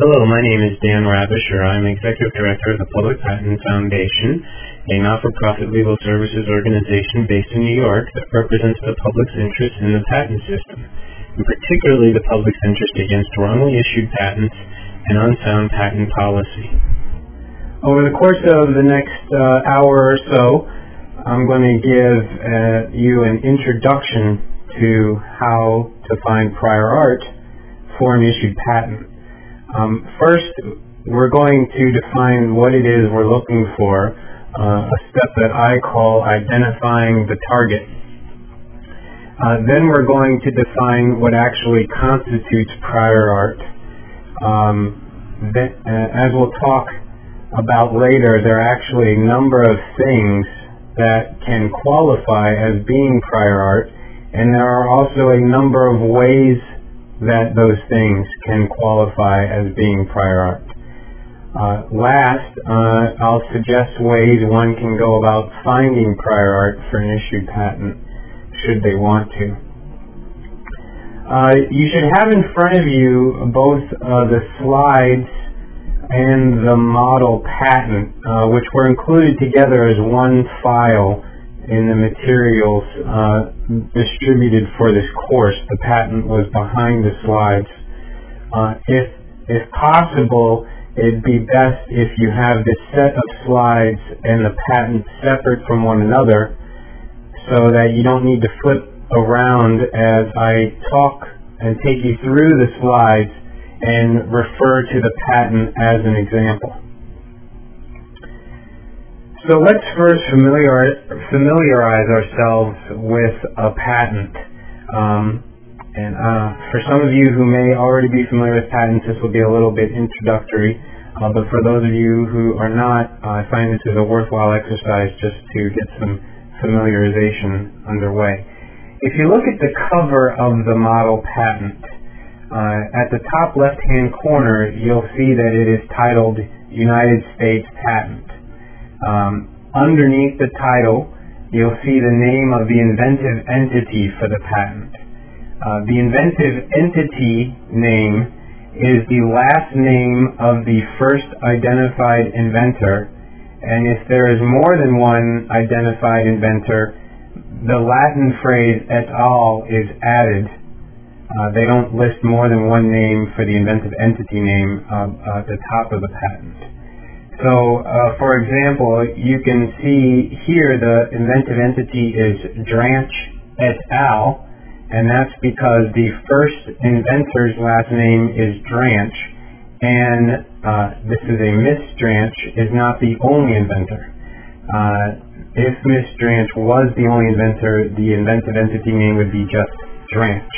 Hello, my name is Dan Ravisher. I'm Executive Director of the Public Patent Foundation, a not-for-profit legal services organization based in New York that represents the public's interest in the patent system, and particularly the public's interest against wrongly issued patents and unsound patent policy. Over the course of the next hour or so, I'm going to give you an introduction to how to find prior art for an issued patent. First, we're going to define what it is we're looking for, a step that I call identifying the target. Then we're going to define what actually constitutes prior art. As we'll talk about later, there are actually a number of things that can qualify as being prior art, and there are also a number of ways that those things can qualify as being prior art. Last, I'll suggest ways one can go about finding prior art for an issued patent, should they want to. You should have in front of you both the slides and the model patent, which were included together as one file in the materials distributed for this course. The patent was behind the slides. If possible, it'd be best if you have this set of slides and the patent separate from one another so that you don't need to flip around as I talk and take you through the slides and refer to the patent as an example. So let's first familiarize ourselves with a patent. For some of you who may already be familiar with patents, this will be a little bit introductory. But for those of you who are not, I find this is a worthwhile exercise just to get some familiarization underway. If you look at the cover of the model patent, at the top left-hand corner, you'll see that it is titled United States Patent. Underneath the title, you'll see the name of the inventive entity for the patent. The inventive entity name is the last name of the first identified inventor, and if there is more than one identified inventor, the Latin phrase et al. Is added. They don't list more than one name for the inventive entity name at the top of the patent. So, for example, you can see here the inventive entity is Dranch et al., and that's because the first inventor's last name is Dranch, and this is a Miss Dranch is not the only inventor. If Miss Dranch was the only inventor, the inventive entity name would be just Dranch.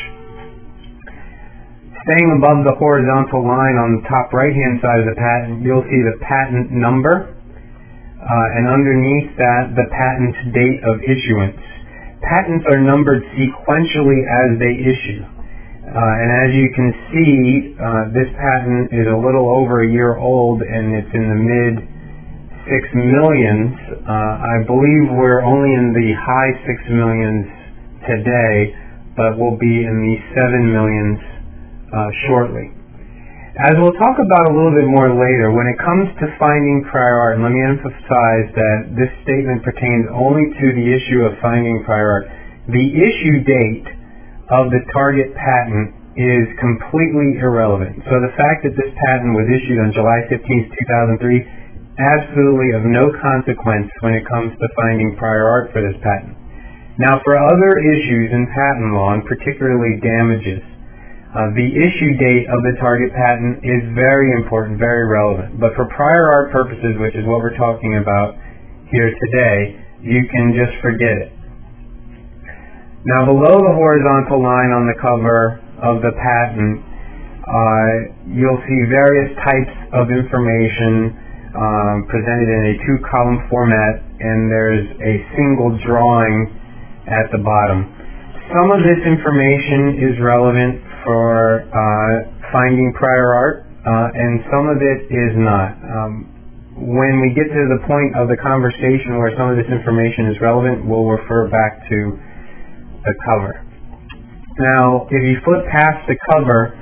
Staying above the horizontal line on the top right-hand side of the patent, you'll see the patent number, and underneath that, the patent date of issuance. Patents are numbered sequentially as they issue. And as you can see, this patent is a little over a year old, and it's in the mid 6 millions. I believe we're only in the high 6 millions today, but we'll be in the 7 millions shortly. As we'll talk about a little bit more later, when it comes to finding prior art, and let me emphasize that this statement pertains only to the issue of finding prior art, the issue date of the target patent is completely irrelevant. So the fact that this patent was issued on July 15th, 2003, absolutely of no consequence when it comes to finding prior art for this patent. Now, for other issues in patent law, and particularly damages, the issue date of the target patent is very important, very relevant. But for prior art purposes, which is what we're talking about here today, you can just forget it. Now, below the horizontal line on the cover of the patent, you'll see various types of information presented in a two-column format, and there's a single drawing at the bottom. Some of this information is relevant for finding prior art, and some of it is not. When we get to the point of the conversation where some of this information is relevant, we'll refer back to the cover. Now, if you flip past the cover,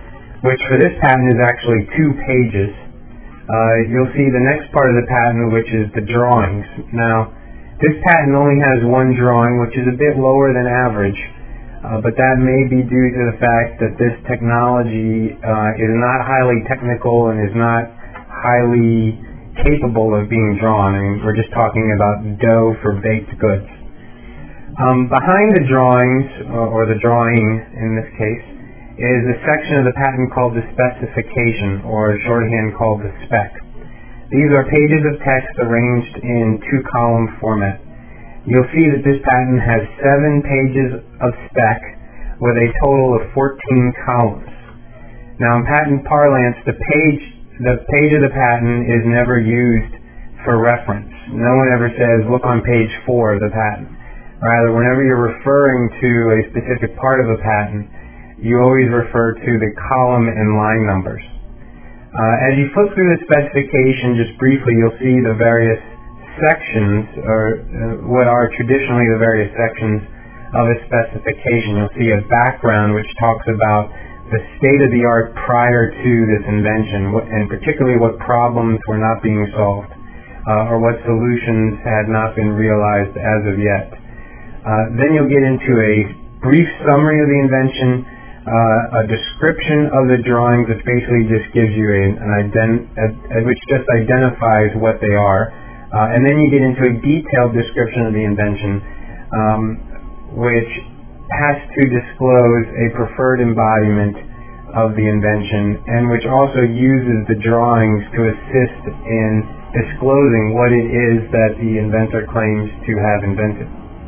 which for this patent is actually 2 pages. You'll see the next part of the patent, which is the drawings. Now, this patent only has 1 drawing, which is a bit lower than average, but that may be due to the fact that this technology is not highly technical and is not highly capable of being drawn. I mean, we're just talking about dough for baked goods. Behind the drawings, or the drawing in this case, is a section of the patent called the specification, or shorthand called the spec. These are pages of text arranged in 2-column format. You'll see that this patent has 7 pages of spec with a total of 14 columns. Now, in patent parlance, the page of the patent is never used for reference. No one ever says, look on page 4 of the patent. Rather, whenever you're referring to a specific part of a patent, you always refer to the column and line numbers. As you flip through the specification, just briefly, you'll see the various sections, or what are traditionally the various sections of a specification. You'll see a background which talks about the state of the art prior to this invention, and particularly what problems were not being solved, or what solutions had not been realized as of yet. Then you'll get into a brief summary of the invention, a description of the drawings, which basically just gives you which just identifies what they are, and then you get into a detailed description of the invention, which has to disclose a preferred embodiment of the invention, and which also uses the drawings to assist in disclosing what it is that the inventor claims to have invented.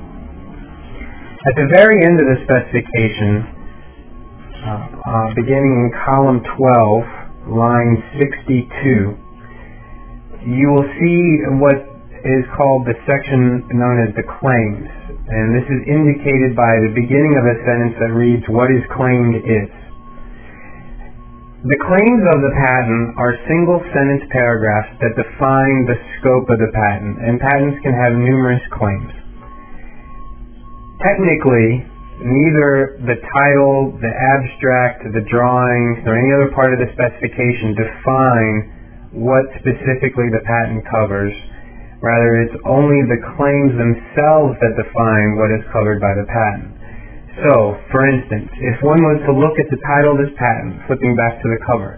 At the very end of the specification, beginning in column 12, line 62, you will see what is called the section known as the claims. And this is indicated by the beginning of a sentence that reads, what is claimed is. The claims of the patent are single-sentence paragraphs that define the scope of the patent, and patents can have numerous claims. Technically, neither the title, the abstract, the drawings, nor any other part of the specification define what specifically the patent covers. Rather, it's only the claims themselves that define what is covered by the patent. So, for instance, if one was to look at the title of this patent, flipping back to the cover,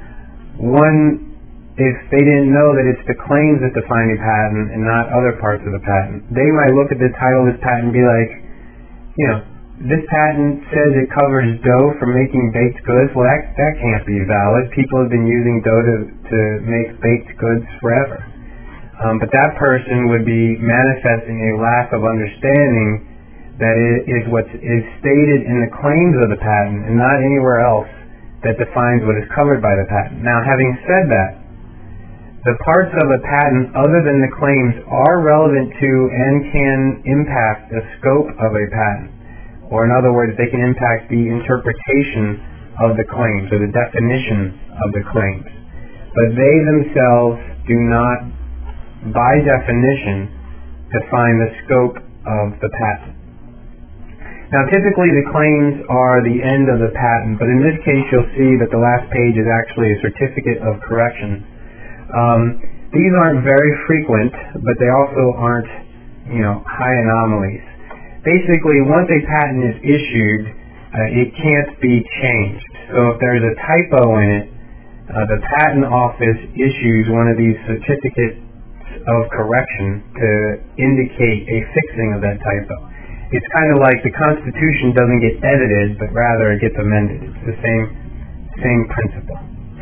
if they didn't know that it's the claims that define the patent and not other parts of the patent, they might look at the title of this patent and be like, this patent says it covers dough for making baked goods. Well, that can't be valid. People have been using dough to make baked goods forever. But that person would be manifesting a lack of understanding that it is what is stated in the claims of the patent and not anywhere else that defines what is covered by the patent. Now, having said that, the parts of a patent other than the claims are relevant to and can impact the scope of a patent. Or in other words, they can impact the interpretation of the claims or the definition of the claims. But they themselves do not, by definition, define the scope of the patent. Now, typically the claims are the end of the patent, but in this case you'll see that the last page is actually a certificate of correction. These aren't very frequent, but they also aren't, high anomalies. Basically, once a patent is issued, it can't be changed. So if there's a typo in it, the patent office issues one of these certificates of correction to indicate a fixing of that typo. It's kind of like the Constitution doesn't get edited, but rather it gets amended. It's the same principle.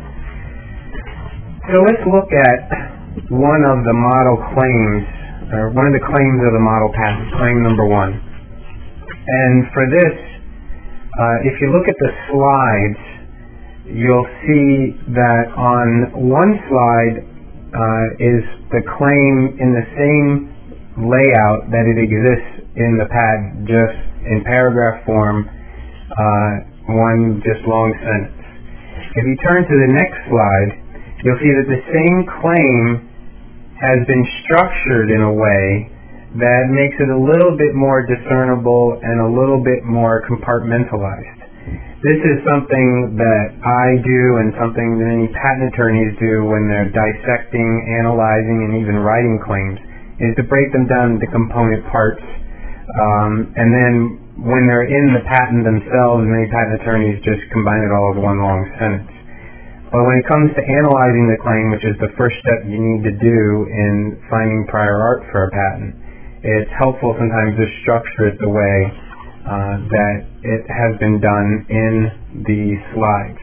So let's look at one of the model claims, or one of the claims of the model patent, claim number 1. And for this, if you look at the slides, you'll see that on one slide is the claim in the same layout that it exists in the patent, just in paragraph form, one just long sentence. If you turn to the next slide, you'll see that the same claim has been structured in a way that makes it a little bit more discernible and a little bit more compartmentalized. This is something that I do and something that many patent attorneys do when they're dissecting, analyzing, and even writing claims, is to break them down into component parts. And then when they're in the patent themselves, many patent attorneys just combine it all as one long sentence. But when it comes to analyzing the claim, which is the first step you need to do in finding prior art for a patent, it's helpful sometimes to structure it the way that it has been done in the slides.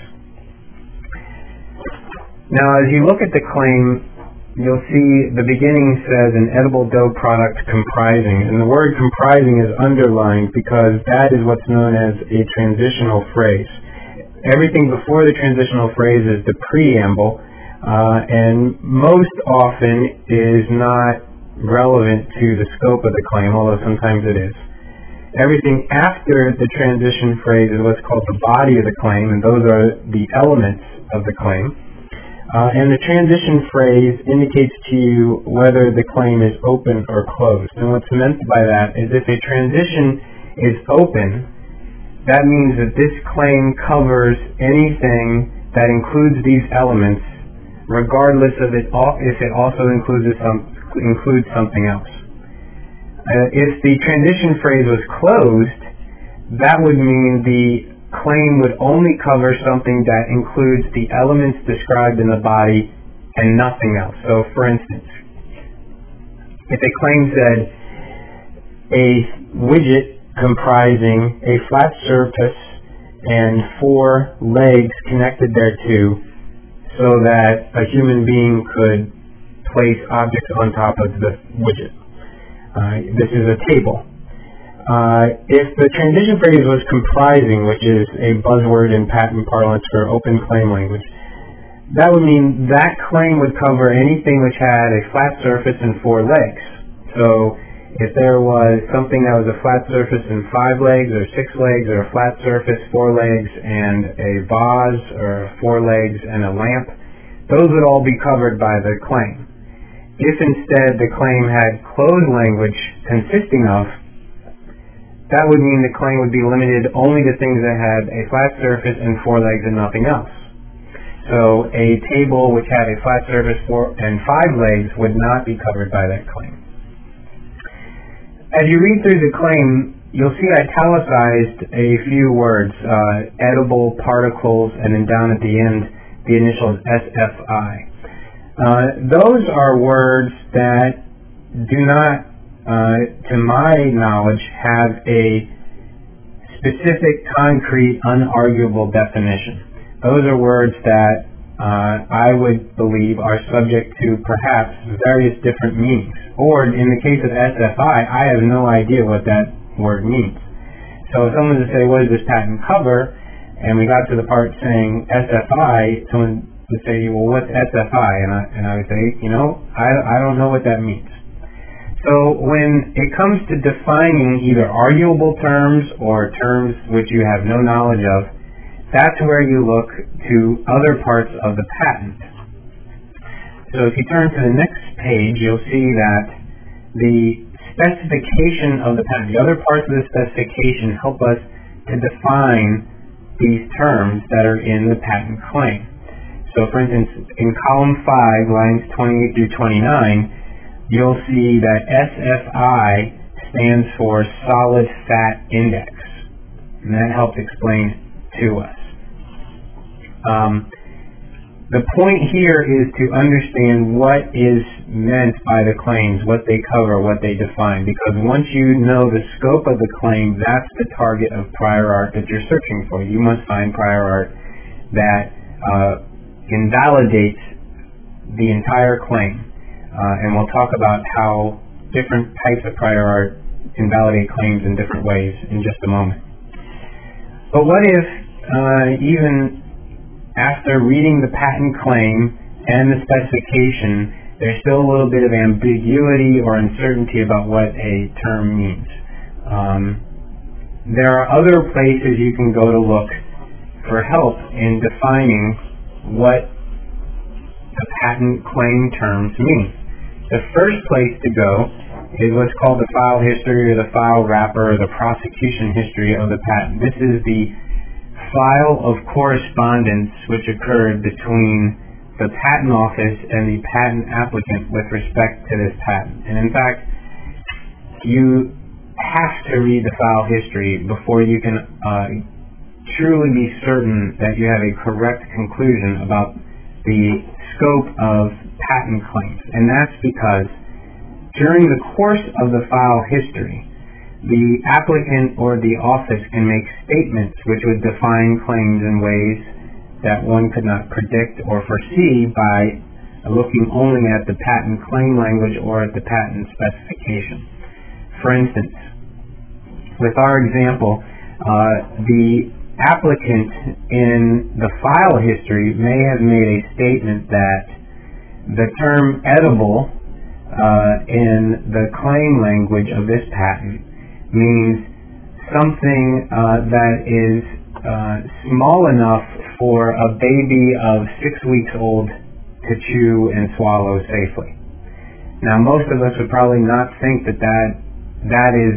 Now, as you look at the claim, you'll see the beginning says an edible dough product comprising, and the word comprising is underlined because that is what's known as a transitional phrase. Everything before the transitional phrase is the preamble, and most often is not relevant to the scope of the claim, although sometimes it is. Everything after the transition phrase is what's called the body of the claim, and those are the elements of the claim. And the transition phrase indicates to you whether the claim is open or closed. And what's meant by that is if a transition is open, that means that this claim covers anything that includes these elements, regardless of if it also includes something else. If the transition phrase was closed, that would mean the claim would only cover something that includes the elements described in the body and nothing else. So, for instance, if a claim said a widget comprising a flat surface and 4 legs connected thereto so that a human being could place objects on top of the widget. This is a table. If the transition phrase was comprising, which is a buzzword in patent parlance for open claim language, that would mean that claim would cover anything which had a flat surface and 4 legs. So if there was something that was a flat surface and 5 legs, or 6 legs, or a flat surface, 4 legs, and a vase, or 4 legs and a lamp, those would all be covered by the claim. If instead the claim had closed language consisting of, that would mean the claim would be limited only to things that had a flat surface and 4 legs and nothing else. So a table which had a flat surface and 5 legs would not be covered by that claim. As you read through the claim, you'll see italicized a few words, edible, particles, and then down at the end, the initials SFI. Those are words that do not, to my knowledge, have a specific, concrete, unarguable definition. Those are words that I would believe are subject to perhaps various different meanings. Or in the case of SFI, I have no idea what that word means. So if someone would say, what does this patent cover? And we got to the part saying SFI, someone would say, well, what's SFI? And I would say, I don't know what that means. So when it comes to defining either arguable terms or terms which you have no knowledge of, that's where you look to other parts of the patent. So if you turn to the next page, you'll see that the specification of the patent, the other parts of the specification help us to define these terms that are in the patent claim. So for instance, in column 5, lines 28 through 29, you'll see that SFI stands for solid fat index. And that helps explain to us. The point here is to understand what is meant by the claims, what they cover, what they define, because once you know the scope of the claim, that's the target of prior art that you're searching for. You must find prior art that invalidates the entire claim, and we'll talk about how different types of prior art invalidate claims in different ways in just a moment. But what if even after reading the patent claim and the specification, there's still a little bit of ambiguity or uncertainty about what a term means? There are other places you can go to look for help in defining what the patent claim terms mean. The first place to go is what's called the file history or the file wrapper or the prosecution history of the patent. This is the file of correspondence which occurred between the patent office and the patent applicant with respect to this patent. And in fact, you have to read the file history before you can truly be certain that you have a correct conclusion about the scope of patent claims. And that's because during the course of the file history, the applicant or the office can make statements which would define claims in ways that one could not predict or foresee by looking only at the patent claim language or at the patent specification. For instance, with our example, the applicant in the file history may have made a statement that the term edible in the claim language of this patent means something that is small enough for a baby of 6 weeks old to chew and swallow safely. Now, most of us would probably not think that is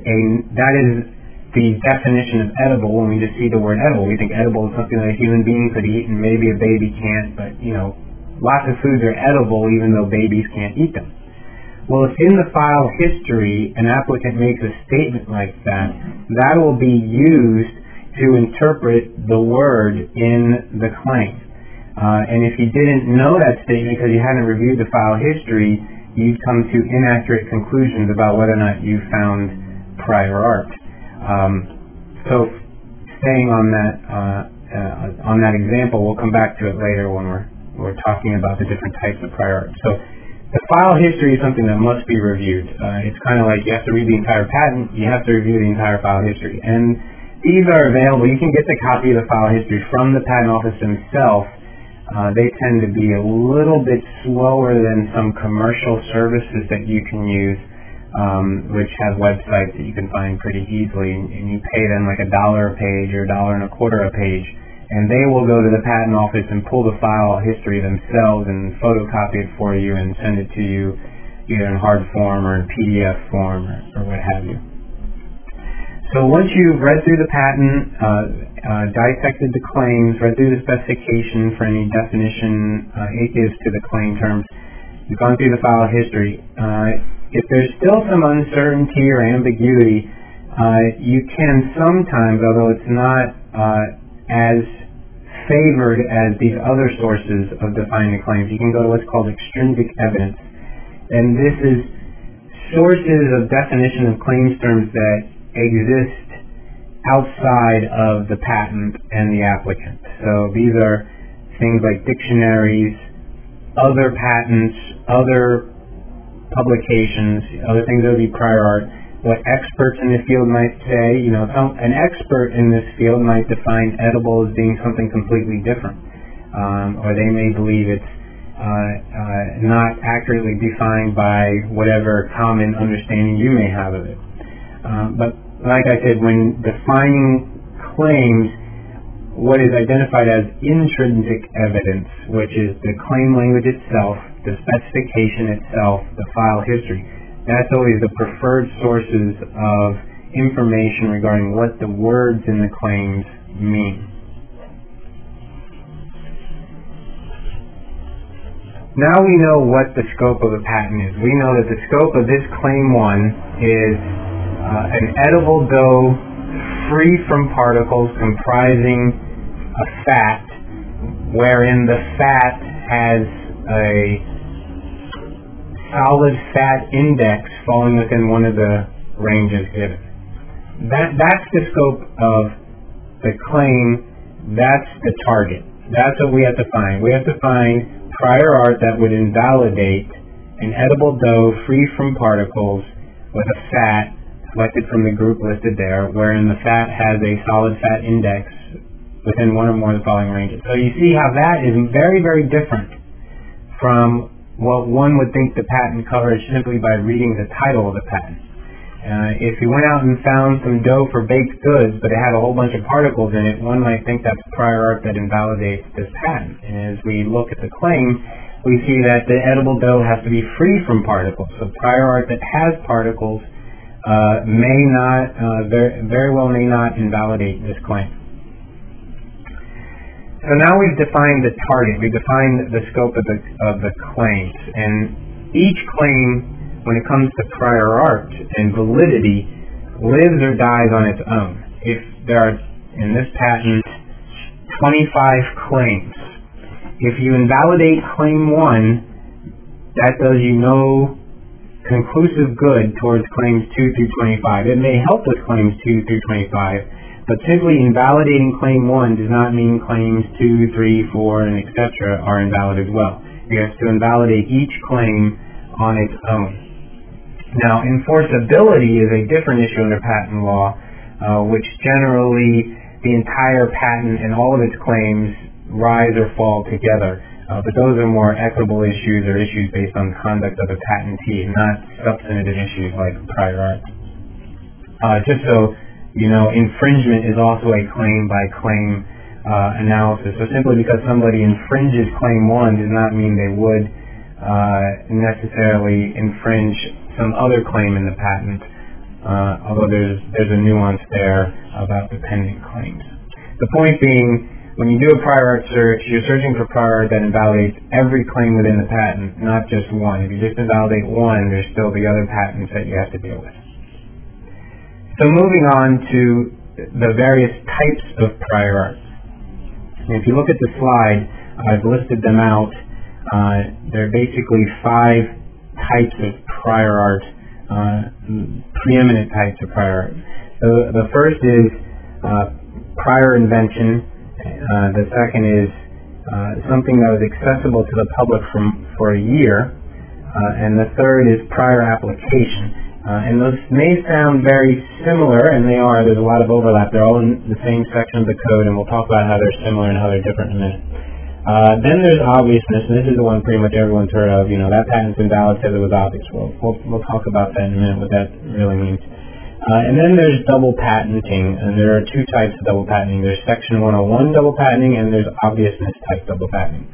the definition of edible when we just see the word edible. We think edible is something that a human being could eat and maybe a baby can't, but lots of foods are edible even though babies can't eat them. Well, if in the file history an applicant makes a statement like that, that will be used to interpret the word in the claim. And if you didn't know that statement because you hadn't reviewed the file history, you'd come to inaccurate conclusions about whether or not you found prior art. So staying on that example, we'll come back to it later when we're talking about the different types of prior art. So the file history is something that must be reviewed. It's kind of like you have to read the entire patent, you have to review the entire file history. And these are available. You can get the copy of the file history from the patent office themselves. They tend to be a little bit slower than some commercial services that you can use, which have websites that you can find pretty easily, and you pay them like $1 a page or $1.25 a page, and they will go to the patent office and pull the file history themselves and photocopy it for you and send it to you either in hard form or in PDF form or what have you. So once you've read through the patent, dissected the claims, read through the specification for any definition it gives to the claim terms, you've gone through the file history. If there's still some uncertainty or ambiguity, you can sometimes, although it's not as favored as these other sources of defining the claims, you can go to what's called extrinsic evidence. And this is sources of definition of claims terms that exist outside of the patent and the applicant. So these are things like dictionaries, other patents, other publications, other things that would be prior art, what experts in the field might say. An expert in this field might define edible as being something completely different, or they may believe it's not accurately defined by whatever common understanding you may have of it. But like I said, when defining claims, what is identified as intrinsic evidence, which is the claim language itself, the specification itself, the file history, that's always the preferred sources of information regarding what the words in the claims mean. Now we know what the scope of a patent is. We know that the scope of this Claim 1 is an edible dough free from particles comprising a fat wherein the fat has a solid fat index falling within one of the ranges given. That's the scope of the claim. That's the target. That's what we have to find. We have to find prior art that would invalidate an edible dough free from particles with a fat selected from the group listed there, wherein the fat has a solid fat index within one or more of the following ranges. So you see how that is very, very different from what one would think the patent covers simply by reading the title of the patent. If you went out and found some dough for baked goods, but it had a whole bunch of particles in it, one might think that's prior art that invalidates this patent. And as we look at the claim, we see that the edible dough has to be free from particles. So prior art that has particles may not, very well may not invalidate this claim. So now we've defined the target, we've defined the scope of the claims, and each claim, when it comes to prior art and validity, lives or dies on its own. If there are, in this patent, 25 claims, if you invalidate claim 1, that does you no conclusive good towards claims 2 through 25. It may help with claims 2 through 25, but simply invalidating claim 1 does not mean claims 2, 3, 4, and etc. are invalid as well. You have to invalidate each claim on its own. Now, enforceability is a different issue under patent law, which generally the entire patent and all of its claims rise or fall together. But those are more equitable issues or issues based on the conduct of the patentee, not substantive issues like prior art. Just so you know, infringement is also a claim-by-claim analysis. So simply because somebody infringes claim 1 does not mean they would necessarily infringe some other claim in the patent, although there's a nuance there about dependent claims. The point being, when you do a prior art search, you're searching for prior art that invalidates every claim within the patent, not just one. If you just invalidate one, there's still the other patents that you have to deal with. So moving on to the various types of prior art. If you look at the slide, I've listed them out. There are basically 5 types of prior art, preeminent types of prior art. So the first is prior invention. The second is something that was accessible to the public for a year. And the third is prior application. And those may sound very similar, and they are. There's a lot of overlap. They're all in the same section of the code, and we'll talk about how they're similar and how they're different in a minute. Then there's obviousness, and this is the one pretty much everyone's heard of. You know, that patent's invalid because it was obvious. We'll talk about that in a minute, what that really means. And then there's double patenting, and there are 2 types of double patenting. There's Section 101 double patenting, and there's obviousness type double patenting.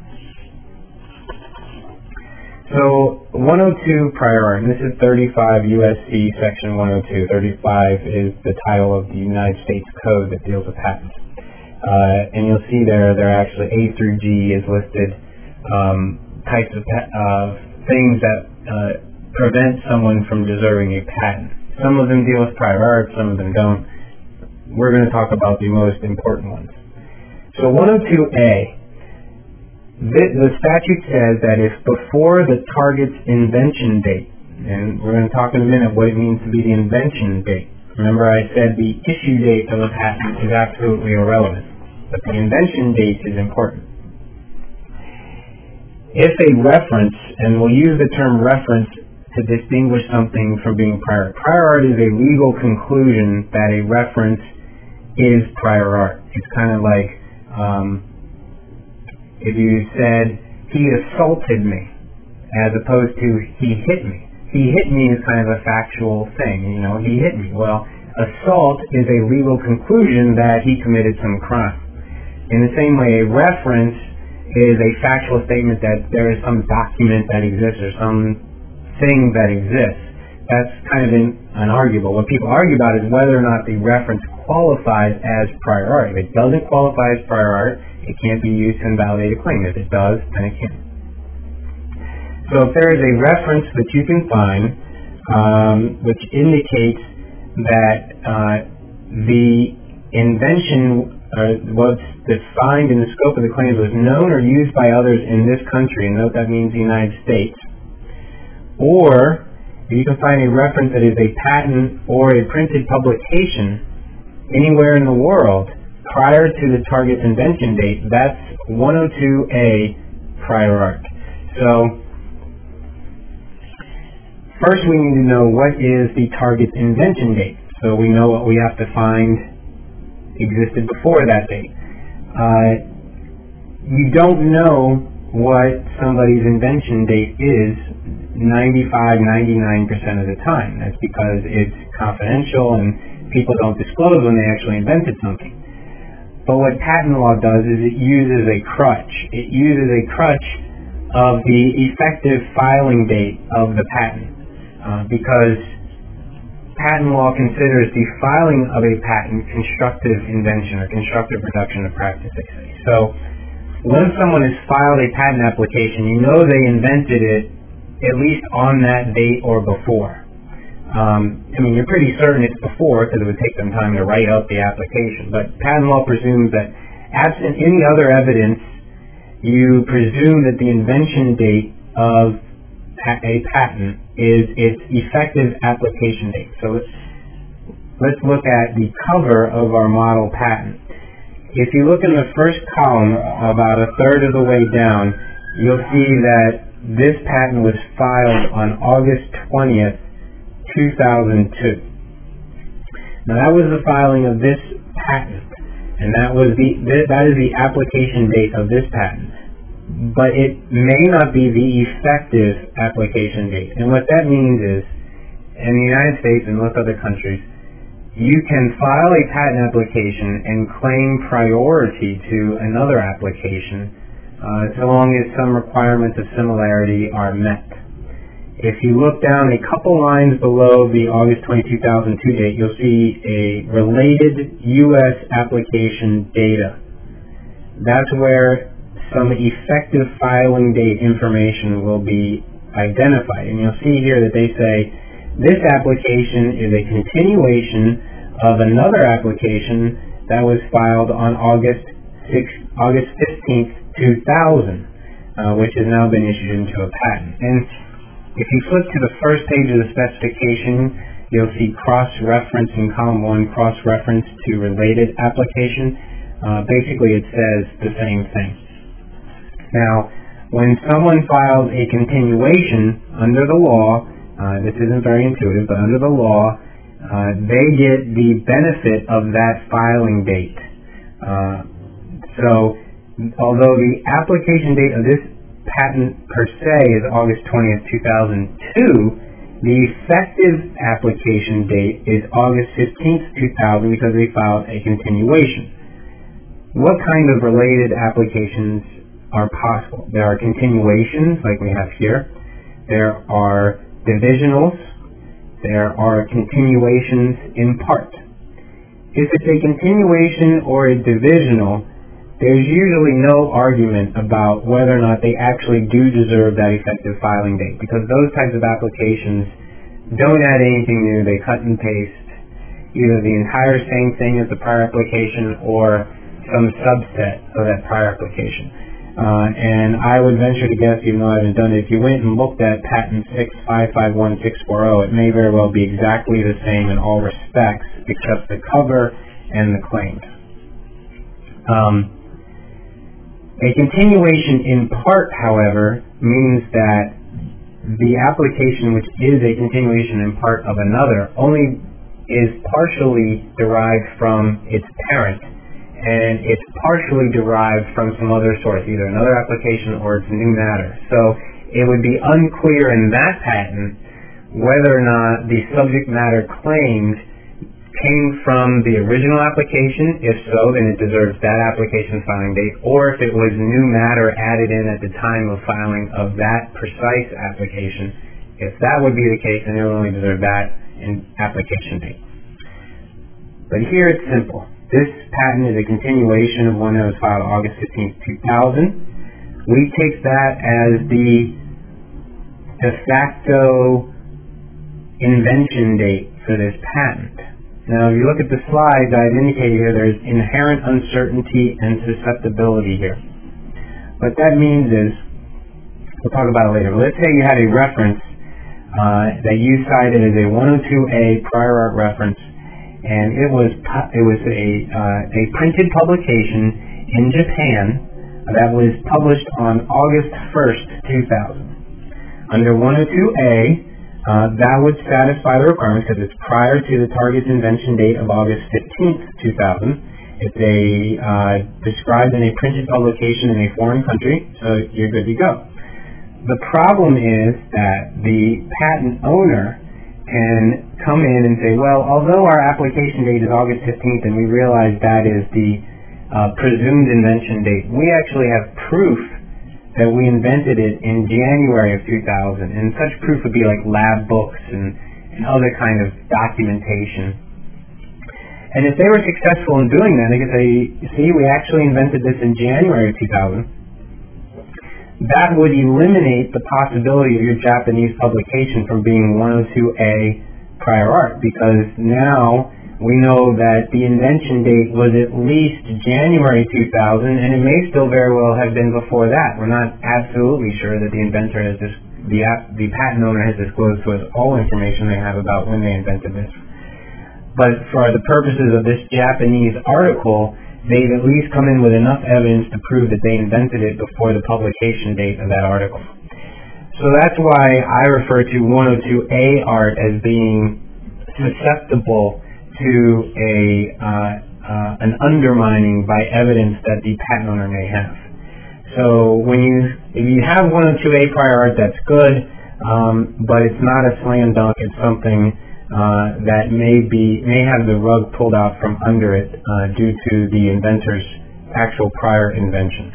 So 102 prior art, and this is 35 U.S.C. Section 102. 35 is the title of the United States Code that deals with patents. And you'll see there actually A through G is listed, types of things that prevent someone from deserving a patent. Some of them deal with prior art, some of them don't. We're going to talk about the most important ones. So 102A. The statute says that if before the target's invention date, and we're going to talk in a minute what it means to be the invention date. Remember I said the issue date of a patent is absolutely irrelevant, but the invention date is important. If a reference, and we'll use the term reference to distinguish something from being prior. Prior art is a legal conclusion that a reference is prior art. It's kind of like if you said, he assaulted me, as opposed to he hit me. He hit me is kind of a factual thing, you know, he hit me. Well, assault is a legal conclusion that he committed some crime. In the same way, a reference is a factual statement that there is some document that exists or some thing that exists. That's kind of unarguable. What people argue about is whether or not the reference qualifies as prior art. If it doesn't qualify as prior art, it can't be used to invalidate a claim. If it does, then it can. So if there is a reference that you can find which indicates that the invention what's defined in the scope of the claims was known or used by others in this country, and note that means the United States, or if you can find a reference that is a patent or a printed publication anywhere in the world prior to the target's invention date, that's 102A prior art. So first we need to know what is the target's invention date. So we know what we have to find existed before that date. You don't know what somebody's invention date is 99% of the time. That's because it's confidential and people don't disclose when they actually invented something. But what patent law does is it uses a crutch. It uses a crutch of the effective filing date of the patent because patent law considers the filing of a patent constructive invention or constructive reduction of practice, they say. So once someone has filed a patent application, you know they invented it at least on that date or before. You're pretty certain it's before because it would take them time to write up the application, but patent law presumes that absent any other evidence, you presume that the invention date of a patent is its effective application date. So let's look at the cover of our model patent. If you look in the first column, about a third of the way down, you'll see that this patent was filed on August 20th, 2002. Now that was the filing of this patent, and that is the application date of this patent. But it may not be the effective application date. And what that means is, in the United States and most other countries, you can file a patent application and claim priority to another application so long as some requirements of similarity are met. If you look down a couple lines below the August 20, 2002 date, you'll see a related U.S. application data. That's where some effective filing date information will be identified. And you'll see here that they say this application is a continuation of another application that was filed on August 15th, 2000, which has now been issued into a patent. And if you flip to the first page of the specification, you'll see cross-reference in column 1, cross-reference to related application. Basically, it says the same thing. Now, when someone files a continuation under the law, this isn't very intuitive, but under the law, they get the benefit of that filing date. So, although the application date of this patent per se is August 20th, 2002, the effective application date is August 15th, 2000 because they filed a continuation. What kind of related applications are possible? There are continuations, like we have here. There are divisionals. There are continuations in part. If it's a continuation or a divisional, there's usually no argument about whether or not they actually do deserve that effective filing date, because those types of applications don't add anything new. They cut and paste either the entire same thing as the prior application or some subset of that prior application. And I would venture to guess, even though I haven't done it, if you went and looked at patent 6551640, it may very well be exactly the same in all respects except the cover and the claims. A continuation in part, however, means that the application which is a continuation in part of another only is partially derived from its parent, and it's partially derived from some other source, either another application or it's new matter. So it would be unclear in that patent whether or not the subject matter claimed came from the original application. If so, then it deserves that application filing date, or if it was new matter added in at the time of filing of that precise application. If that would be the case, then it would only deserve that in application date. But here it's simple. This patent is a continuation of one that was filed August 15, 2000. We take that as the de facto invention date for this patent. Now, if you look at the slides I've indicated here, there's inherent uncertainty and susceptibility here. What that means is, we'll talk about it later, but let's say you had a reference that you cited as a 102A prior art reference, and it was a printed publication in Japan that was published on August 1st, 2000. Under 102A, that would satisfy the requirements because it's prior to the target's invention date of August 15th, 2000. It's described in a printed publication in a foreign country, so you're good to go. The problem is that the patent owner can come in and say, well, although our application date is August 15th and we realize that is the presumed invention date, we actually have proof that we invented it in January of 2000, and such proof would be like lab books and other kind of documentation. And if they were successful in doing that, they could say, see, we actually invented this in January of 2000. That would eliminate the possibility of your Japanese publication from being 102A prior art, because now we know that the invention date was at least January 2000, and it may still very well have been before that. We're not absolutely sure that the inventor has the patent owner has disclosed to us all information they have about when they invented this. But for the purposes of this Japanese article, they've at least come in with enough evidence to prove that they invented it before the publication date of that article. So that's why I refer to 102A art as being susceptible to an undermining by evidence that the patent owner may have. So if you have 102A prior art, that's good, but it's not a slam dunk. It's something that may have the rug pulled out from under it due to the inventor's actual prior invention.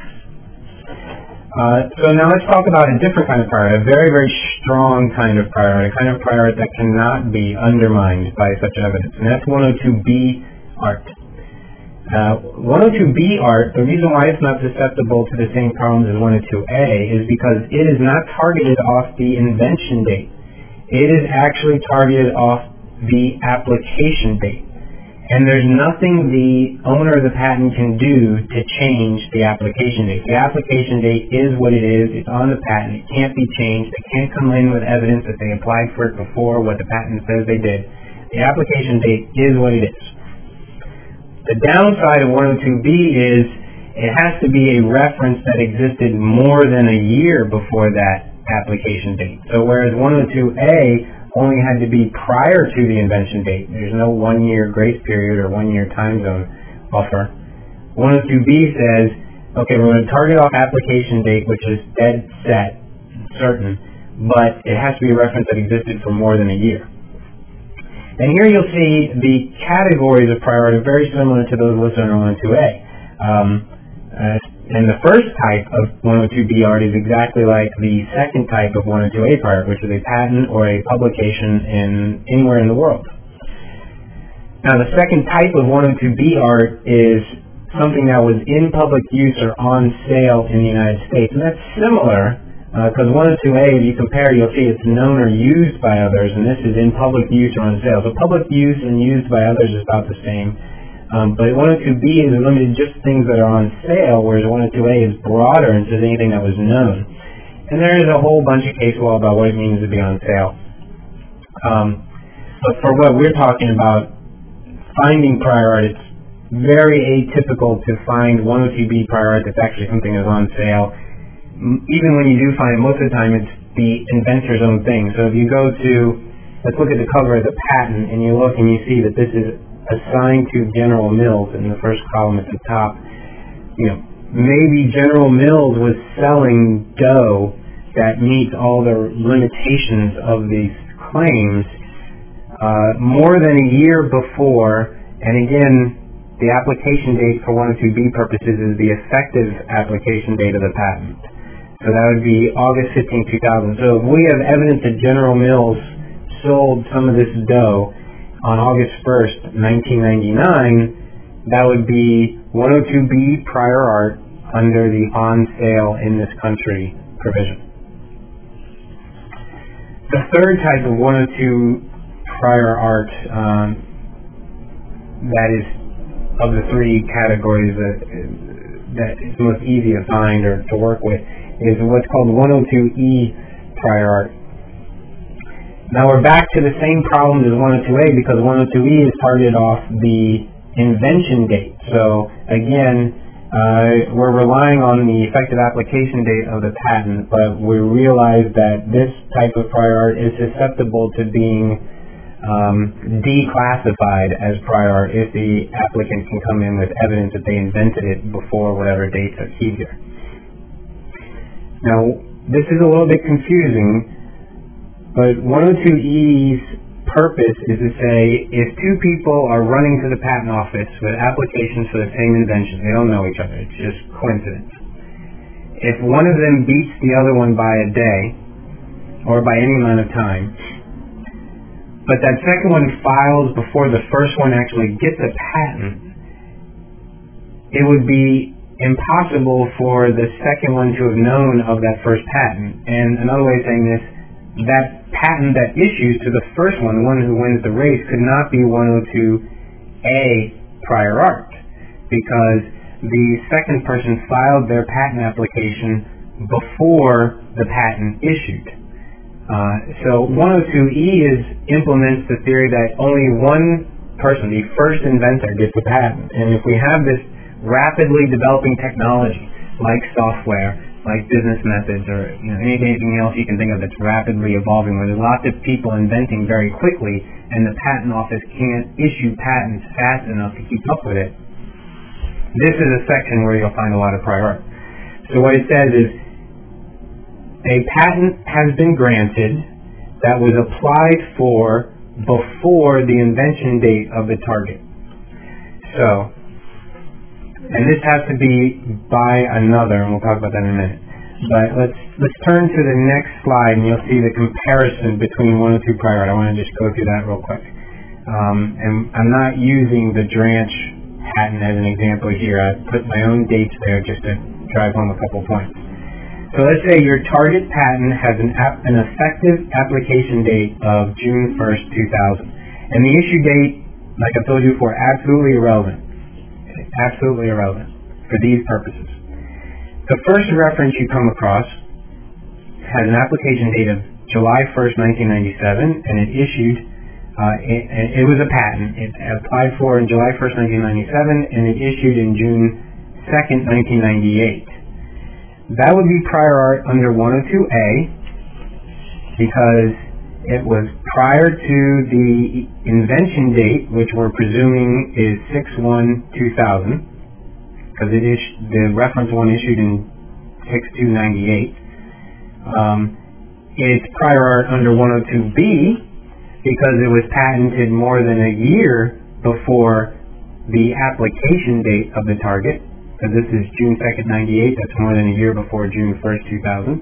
So now let's talk about a different kind of prior art, a very, very strong kind of prior art, a kind of prior art that cannot be undermined by such evidence, and that's 102B art. 102B art, the reason why it's not susceptible to the same problems as 102A is because it is not targeted off the invention date. It is actually targeted off the application date. And there's nothing the owner of the patent can do to change the application date. The application date is what it is. It's on the patent. It can't be changed. They can't come in with evidence that they applied for it before what the patent says they did. The application date is what it is. The downside of 102B is it has to be a reference that existed more than a year before that application date. So whereas 102A only had to be prior to the invention date, there's no 1 year grace period or 1 year time zone buffer. 102B says, okay, we're going to target off application date, which is dead set, certain, but it has to be a reference that existed for more than a year. And here you'll see the categories of prior art are very similar to those listed on 102A. And the first type of 102B art is exactly like the second type of 102A prior art, which is a patent or a publication anywhere in the world. Now the second type of 102B art is something that was in public use or on sale in the United States. And that's similar, because 102A, if you compare, you'll see it's known or used by others, and this is in public use or on sale. So public use and used by others is about the same. But 102B is limited just things that are on sale, whereas 102A is broader and says anything that was known. And there is a whole bunch of case law about what it means to be on sale. But for what we're talking about, finding prior art, it's very atypical to find 102B prior art that's actually something that's on sale. Even when you do find it, most of the time it's the inventor's own thing. So if you go to, let's look at the cover of the patent, and you look and you see that this is assigned to General Mills in the first column at the top. Maybe General Mills was selling dough that meets all the limitations of these claims more than a year before, and again, the application date for 102B purposes is the effective application date of the patent. So that would be August 15, 2000. So if we have evidence that General Mills sold some of this dough on August 1st, 1999, that would be 102B prior art under the on sale in this country provision. The third type of 102 prior art that is of the three categories that is most easy to find or to work with is what's called 102E prior art. Now we're back to the same problems as 102A because 102E is targeted off the invention date. So again, we're relying on the effective application date of the patent, but we realize that this type of prior art is susceptible to being declassified as prior art if the applicant can come in with evidence that they invented it before whatever dates are keyed here. Now, this is a little bit confusing, but 102E's purpose is to say if two people are running to the patent office with applications for the same invention, they don't know each other, it's just coincidence. If one of them beats the other one by a day, or by any amount of time, but that second one files before the first one actually gets a patent, it would be impossible for the second one to have known of that first patent. And another way of saying this, that patent that issues to the first one, the one who wins the race, could not be 102A prior art, because the second person filed their patent application before the patent issued. So 102E implements the theory that only one person, the first inventor, gets a patent. And if we have this rapidly developing technology, like software, like business methods, or anything else you can think of that's rapidly evolving, where there's lots of people inventing very quickly, and the patent office can't issue patents fast enough to keep up with it, this is a section where you'll find a lot of prior art. So what it says is, a patent has been granted that was applied for before the invention date of the target. So, and this has to be by another, and we'll talk about that in a minute. But let's turn to the next slide, and you'll see the comparison between 102 prior art. I want to just go through that real quick. And I'm not using the Dranch patent as an example here. I put my own dates there just to drive home a couple points. So let's say your target patent has an effective application date of June 1st, 2000. And the issue date, like I told you before, absolutely irrelevant. Absolutely irrelevant for these purposes. The first reference you come across has an application date of July 1st, 1997, and it issued, it was a patent. It applied for in July 1st, 1997, and it issued in June 2nd, 1998. That would be prior art under 102A because it was prior to the invention date, which we're presuming is 6/1/2000, because the reference one issued in 6/2/98. It's prior art under 102B because it was patented more than a year before the application date of the target. So this is June 2nd, 98. That's more than a year before June 1st, 2000.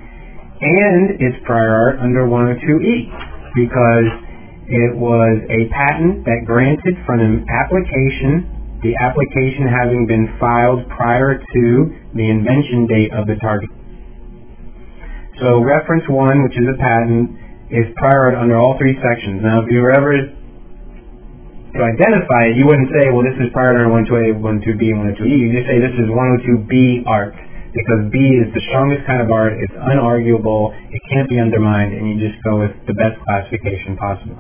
And it's prior art under 102E because it was a patent that granted from an application, the application having been filed prior to the invention date of the target. So reference 1, which is a patent, is prior art under all three sections. Now, if you were ever to identify it, you wouldn't say, well, this is prior art under 102A, 102B, 102E. You just say this is 102B art, because B is the strongest kind of art, it's unarguable, it can't be undermined, and you just go with the best classification possible.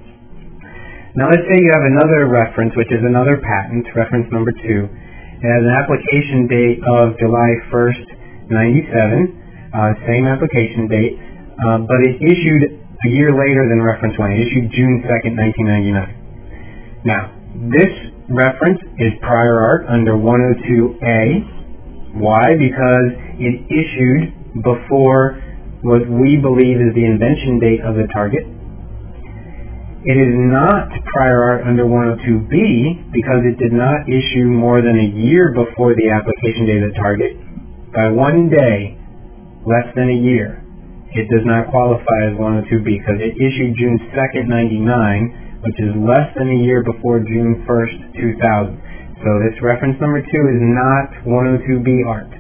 Now let's say you have another reference, which is another patent, reference number 2. It has an application date of July 1st, 97, same application date, but it issued a year later than reference 1. It issued June 2nd, 1999. Now, this reference is prior art under 102A. Why? Because it issued before what we believe is the invention date of the target. It is not prior art under 102B because it did not issue more than a year before the application date of the target. By 1 day, less than a year, it does not qualify as 102B because it issued June 2nd, 99, which is less than a year before June 1st, 2000. So this reference number 2 is not 102B art.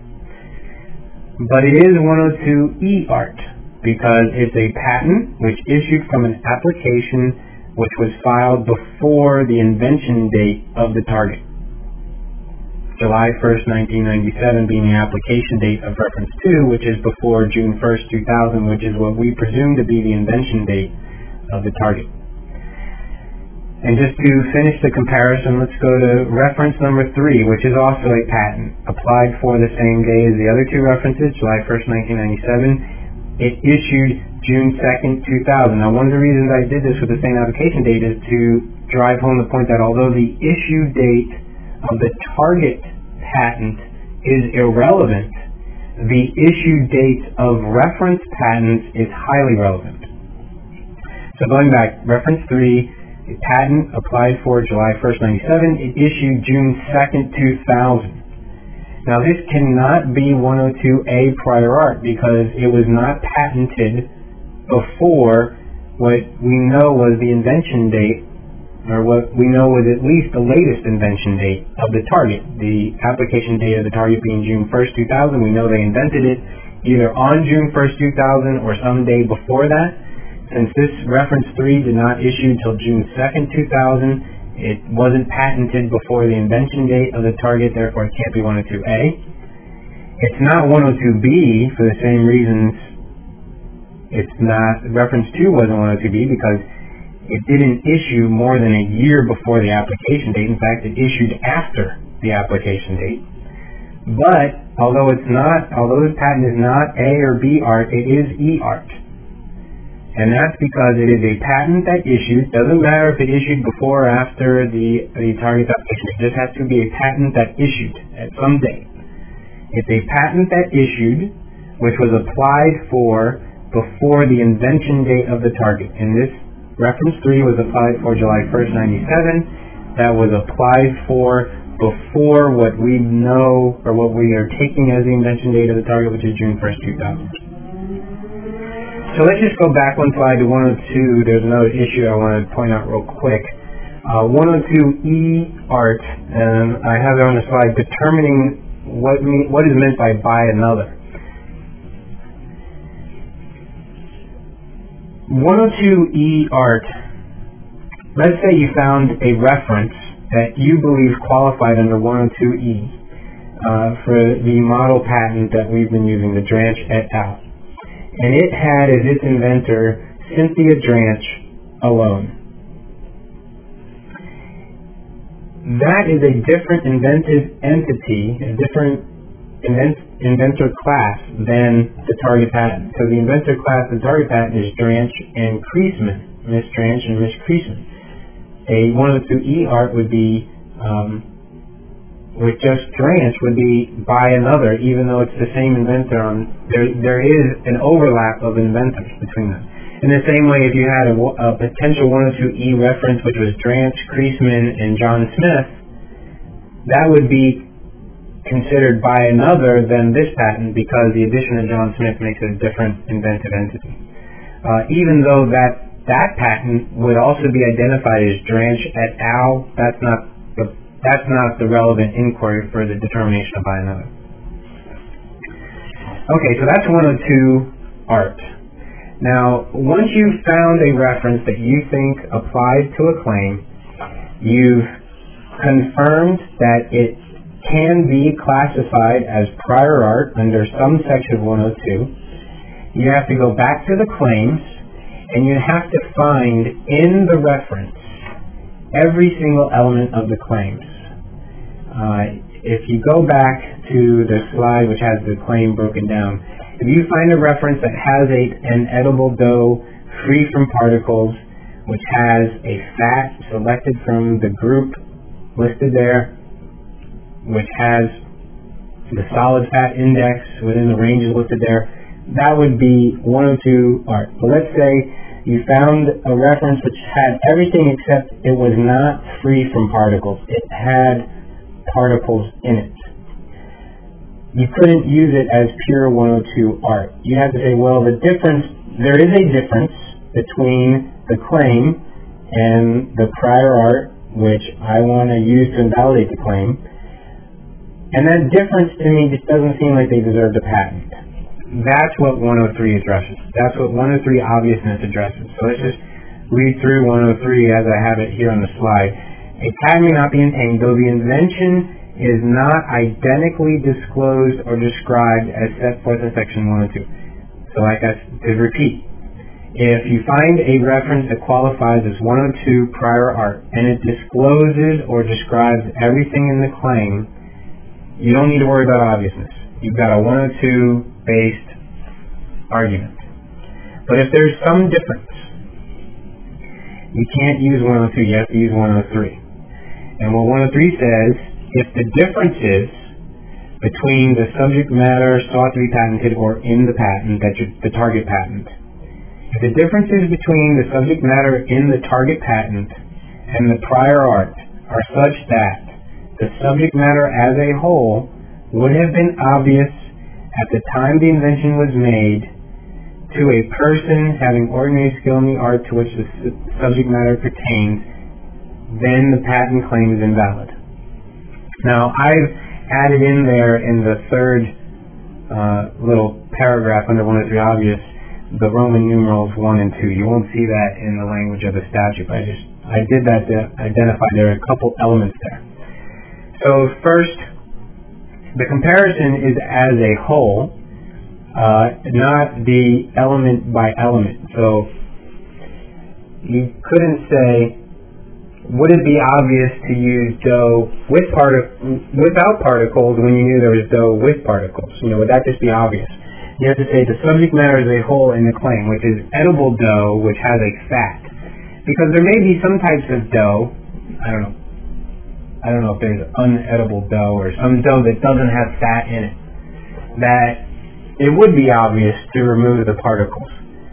But it is 102E art because it's a patent which issued from an application which was filed before the invention date of the target. July 1st, 1997 being the application date of reference 2, which is before June 1st, 2000, which is what we presume to be the invention date of the target. And just to finish the comparison, let's go to reference number 3, which is also a patent, applied for the same day as the other two references, July 1st, 1997. It issued June 2nd, 2000. Now, one of the reasons I did this with the same application date is to drive home the point that although the issue date of the target patent is irrelevant, the issue date of reference patents is highly relevant. So going back, reference 3, a patent applied for July 1st, 97. It issued June 2nd, 2000. Now this cannot be 102A prior art because it was not patented before what we know was the invention date, or what we know was at least the latest invention date of the target. The application date of the target being June 1st, 2000. We know they invented it either on June 1st, 2000 or some day before that. Since this reference 3 did not issue until June 2nd, 2000, it wasn't patented before the invention date of the target, therefore it can't be 102A. It's not 102B for the same reasons it's not, reference 2 wasn't 102B because it didn't issue more than a year before the application date. In fact, it issued after the application date. But although this patent is not A or B art, it is E art. And that's because it is a patent that issued. Doesn't matter if it issued before or after the target's application. It just has to be a patent that issued at some date. It's a patent that issued, which was applied for before the invention date of the target. In this reference 3 was applied for July 1st, 97. That was applied for before what we know, or what we are taking as the invention date of the target, which is June 1st, 2000. So let's just go back one slide to 102. There's another issue I want to point out real quick. 102E art, and I have it on the slide, determining what is meant by another. 102E art, let's say you found a reference that you believe qualified under 102E for the model patent that we've been using, the Dranch et al. And it had as its inventor Cynthia Dranch alone. That is a different inventive entity, a different inventor class than the target patent. So the inventor class of the target patent is Dranch and Creasman, Miss Dranch and Miss Creasman. A 102E art would be, with just Dranch, would be by another, even though it's the same inventor. There is an overlap of inventors between them. In the same way, if you had a potential 102E reference, which was Dranch, Creasman, and John Smith, that would be considered by another than this patent because the addition of John Smith makes it a different inventive entity. Even though that patent would also be identified as Dranch et al., that's not the relevant inquiry for the determination of by another. Okay, so that's 102 art. Now, once you've found a reference that you think applies to a claim, you've confirmed that it can be classified as prior art under some section of 102. You have to go back to the claims, and you have to find in the reference every single element of the claims. If you go back to the slide which has the claim broken down, if you find a reference that has an edible dough free from particles, which has a fat selected from the group listed there, which has the solid fat index within the ranges listed there, that would be 102 art. So let's say you found a reference which had everything except it was not free from particles. It had particles in it. You couldn't use it as pure 102 art. You have to say, well, there is a difference between the claim and the prior art, which I want to use to invalidate the claim. And that difference to me just doesn't seem like they deserve the patent. That's what 103 addresses. That's what 103 obviousness addresses. So let's just read through 103 as I have it here on the slide. A patent may not be obtained though the invention is not identically disclosed or described as set forth in section 102. So like to repeat, if you find a reference that qualifies as 102 prior art and it discloses or describes everything in the claim, you don't need to worry about obviousness. You've got a 102 based argument. But if there's some difference, you can't use 102, you have to use 103. And what 103 says, if the differences between the subject matter sought to be patented or in the patent, that's the target patent, if the differences between the subject matter in the target patent and the prior art are such that the subject matter as a whole would have been obvious at the time the invention was made, to a person having ordinary skill in the art to which the subject matter pertains, then the patent claim is invalid. Now, I've added in there in the third little paragraph under 103 obvious the Roman numerals 1 and 2. You won't see that in the language of the statute. I did that to identify there are a couple elements there. So first, the comparison is as a whole, not the element by element. So you couldn't say, would it be obvious to use dough without particles when you knew there was dough with particles? Would that just be obvious? You have to say the subject matter as a whole in the claim, which is edible dough which has a fat. Because there may be some types of dough, I don't know if there's unedible dough or some dough that doesn't have fat in it, that it would be obvious to remove the particles.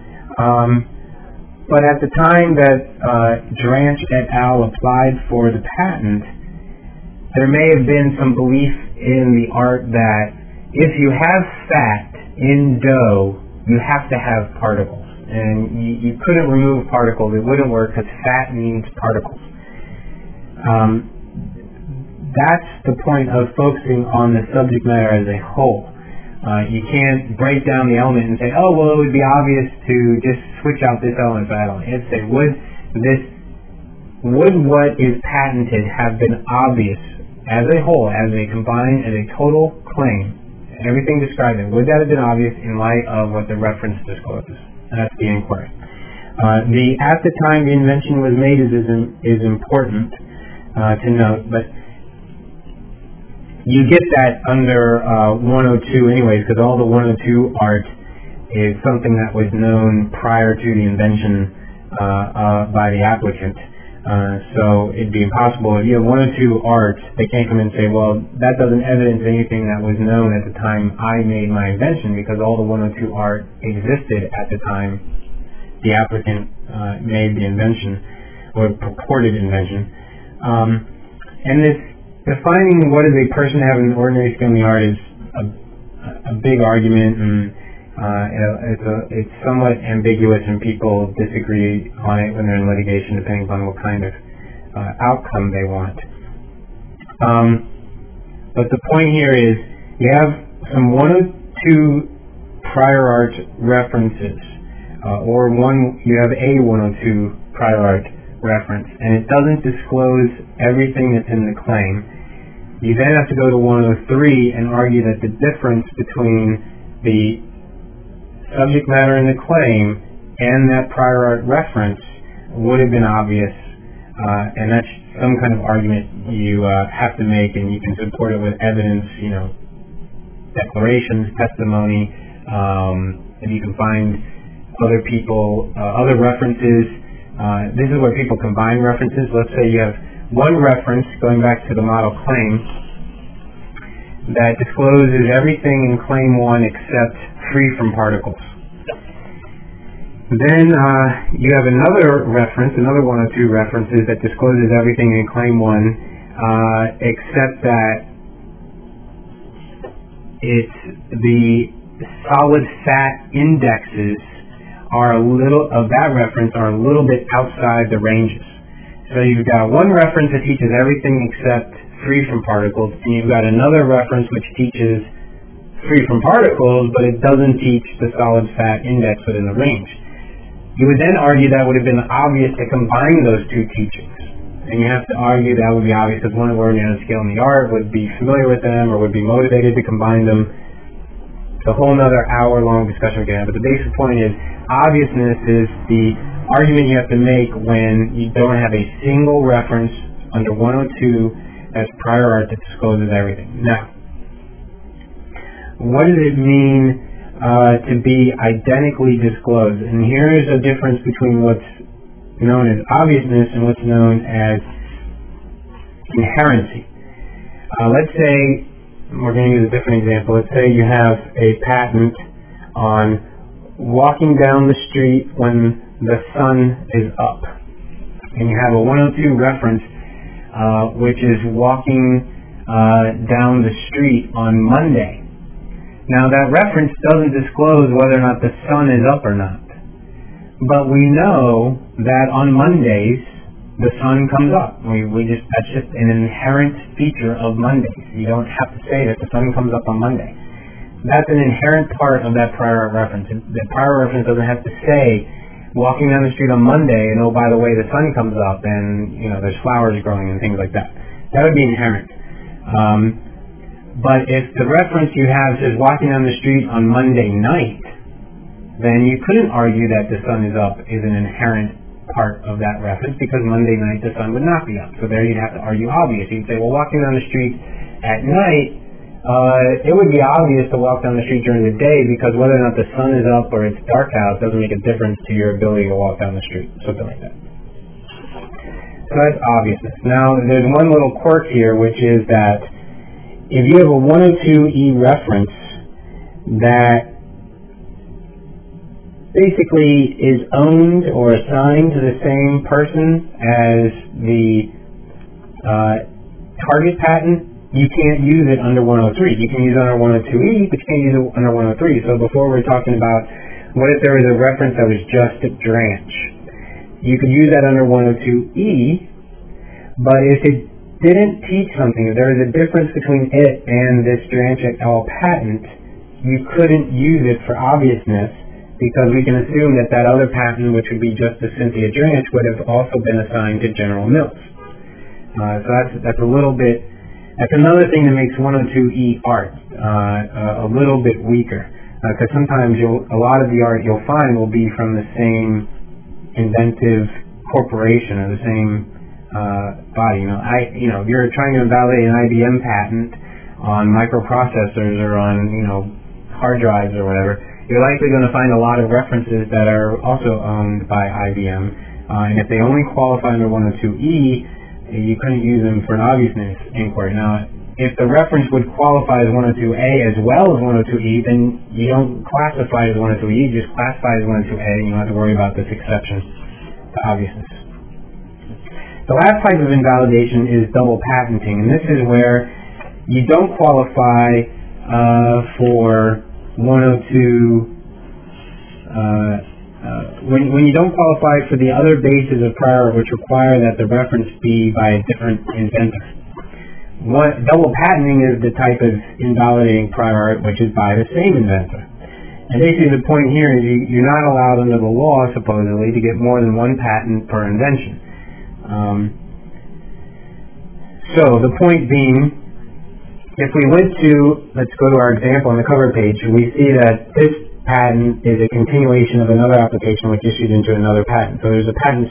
But at the time that Dranch et al. Applied for the patent, there may have been some belief in the art that if you have fat in dough, you have to have particles. And you couldn't remove particles. It wouldn't work because fat means particles. That's the point of focusing on the subject matter as a whole. You can't break down the element and say, oh, well, it would be obvious to just switch out this element for that element. You have to say, would what is patented have been obvious as a whole, as a combined, as a total claim, everything described in, would that have been obvious in light of what the reference discloses? And that's the inquiry. At the time the invention was made is important to note, but you get that under 102 anyways, because all the 102 art is something that was known prior to the invention by the applicant. So it'd be impossible. If you have 102 art, they can't come and say, well, that doesn't evidence anything that was known at the time I made my invention, because all the 102 art existed at the time the applicant made the invention, or purported invention. And this defining what is a person having an ordinary skill in the art is a big argument, and it's somewhat ambiguous, and people disagree on it when they're in litigation, depending upon what kind of outcome they want. But the point here is you have some 102 prior art references, or you have a 102 prior art reference, and it doesn't disclose everything that's in the claim. You then have to go to 103 and argue that the difference between the subject matter in the claim and that prior art reference would have been obvious, and that's some kind of argument you have to make, and you can support it with evidence, declarations, testimony, if you can find other people, other references. This is where people combine references. Let's say you have one reference, going back to the model claim, that discloses everything in claim 1 except free from particles. Then you have another reference, another 102 references that discloses everything in claim 1 except that it's the solid fat indexes are a little of that reference are a little bit outside the ranges. So you've got one reference that teaches everything except free from particles, and you've got another reference which teaches free from particles, but it doesn't teach the solid fat index within the range. You would then argue that would have been obvious to combine those two teachings. And you have to argue that would be obvious because one ordinary skill in the art would be familiar with them or would be motivated to combine them. It's a whole other hour-long discussion we can have. But the basic point is obviousness is the argument you have to make when you don't have a single reference under 102 as prior art that discloses everything. Now, what does it mean to be identically disclosed? And here is a difference between what's known as obviousness and what's known as inherency. Let's say, we're going to use a different example. Let's say you have a patent on walking down the street when the sun is up. And you have a 102 reference which is walking down the street on Monday. Now that reference doesn't disclose whether or not the sun is up or not. But we know that on Mondays, the sun comes up. That's just an inherent feature of Mondays. You don't have to say that the sun comes up on Monday. That's an inherent part of that prior art reference. The prior reference doesn't have to say, walking down the street on Monday, and oh, by the way, the sun comes up, and there's flowers growing and things like that. That would be inherent. But if the reference you have says walking down the street on Monday night, then you couldn't argue that the sun is up is an inherent part of that reference, because Monday night the sun would not be up. So there you'd have to argue obvious. You'd say, well, walking down the street at night, it would be obvious to walk down the street during the day, because whether or not the sun is up or it's dark out doesn't make a difference to your ability to walk down the street, something like that. So that's obviousness. Now, there's one little quirk here, which is that if you have a 102E reference that basically is owned or assigned to the same person as the target patent, you can't use it under 103. You can use it under 102E, but you can't use it under 103. So before we were talking about what if there was a reference that was just a branch. You could use that under 102E, but if it didn't teach something, if there was a difference between it and this Dranch et al. Patent, you couldn't use it for obviousness, because we can assume that that other patent, which would be just a Cynthia Dranch, would have also been assigned to General Mills. So that's a little bit, that's another thing that makes 102E art a little bit weaker, because sometimes a lot of the art you'll find will be from the same inventive corporation or the same body. If you're trying to invalidate an IBM patent on microprocessors or on hard drives or whatever, you're likely going to find a lot of references that are also owned by IBM, and if they only qualify under 102E, you couldn't use them for an obviousness inquiry. Now, if the reference would qualify as 102A as well as 102E, then you don't classify it as 102E, you just classify it as 102A, and you don't have to worry about this exception to obviousness. The last type of invalidation is double patenting, and this is where you don't qualify for 102 when you don't qualify for the other bases of prior art which require that the reference be by a different inventor. Double patenting is the type of invalidating prior art which is by the same inventor. And basically the point here is you're not allowed under the law, supposedly, to get more than one patent per invention. So the point being, if we went to, let's go to our example on the cover page, we see that this patent is a continuation of another application which issued into another patent. So there's a patent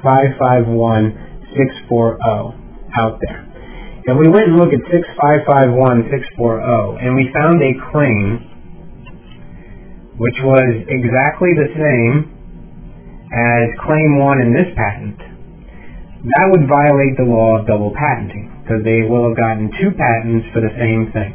6551640 out there. And we went and looked at 6551640, and we found a claim which was exactly the same as claim 1 in this patent. That would violate the law of double patenting, because they will have gotten two patents for the same thing.